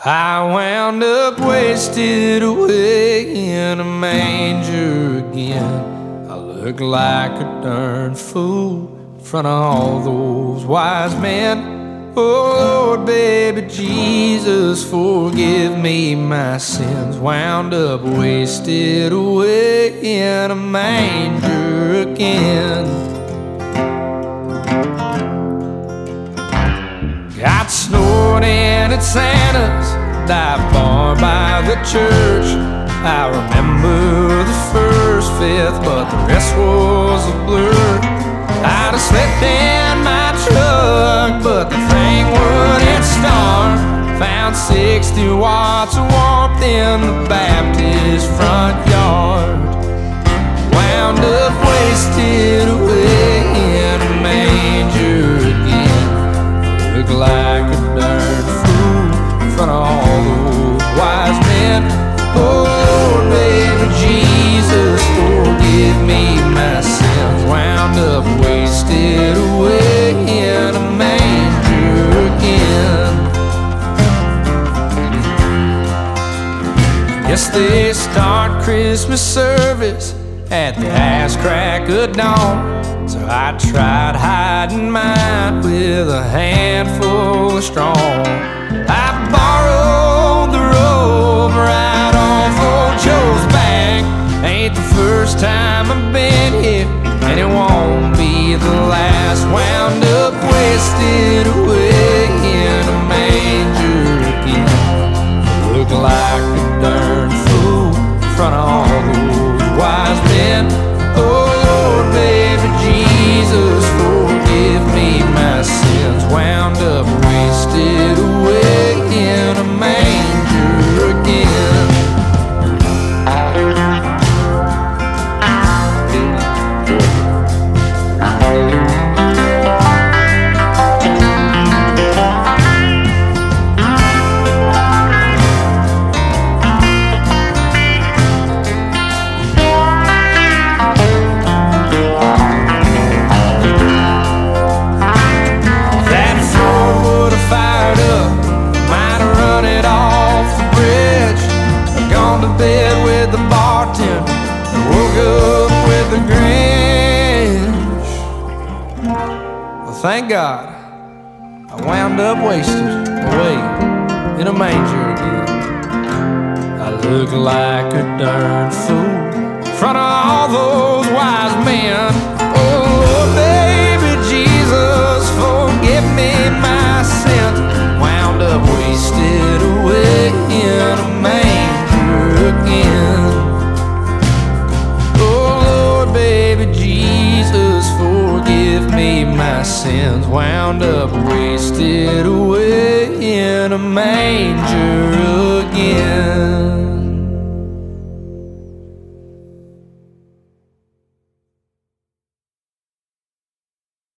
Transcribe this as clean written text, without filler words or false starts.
I wound up wasted away in a manger again. I look like a darn fool in front of all those wise men. Oh Lord, baby Jesus, forgive me my sins. Wound up wasted away in a manger again. Got snowed in at Santa's dive bar by the church. I remember the first fifth, but the rest was a blur. I'd have slept in my truck, but the thing wouldn't start. Found 60 watts of warmth in the Baptist front yard. Wound up wasted away in a manger again. Look like a darn fool in front of all those wise men. Oh Lord, baby Jesus, forgive me my sins. Wound up wasted away in a manger again. Yes, they start Christmas service at the ass crack of dawn. So I tried hiding mine with a handful of strong. I borrowed the robe right off old Joe's back. Ain't the first time I've been here, and it won't be the last. Wound up wasted away in a manger again. Look like a darn fool in front of all those wise men. Oh Lord, baby Jesus, forgive me my sins. Wound up wasted away in a manger again. Bed with the bartender, woke up with the Grinch. Well, thank God I wound up wasted away in a manger again. I look like a darn fool in front of all those wise men. Oh Lord, baby Jesus, forgive me my sins. Wound up wasted away in a manger again. Oh Lord, baby Jesus, forgive me my sins. Wound up wasted away in a manger again.